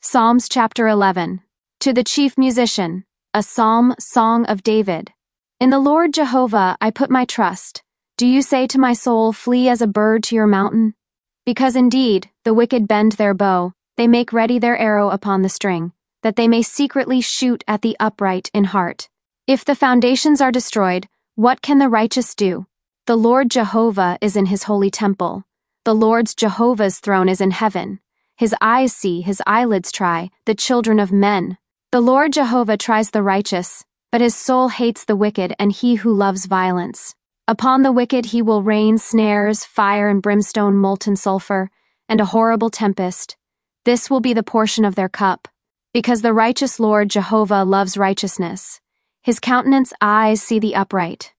Psalms chapter 11. To the chief musician, a psalm, song of David. In the Lord Jehovah I put my trust. Do you say to my soul, flee as a bird to your mountain? Because indeed, the wicked bend their bow, they make ready their arrow upon the string, that they may secretly shoot at the upright in heart. If the foundations are destroyed, what can the righteous do? The Lord Jehovah is in his holy temple. The Lord's Jehovah's throne is in heaven. His eyes see, his eyelids try, the children of men. The Lord Jehovah tries the righteous, but his soul hates the wicked and he who loves violence. Upon the wicked he will rain snares, fire and brimstone, molten sulfur, and a horrible tempest. This will be the portion of their cup. Because the righteous Lord Jehovah loves righteousness. His countenance eyes see the upright.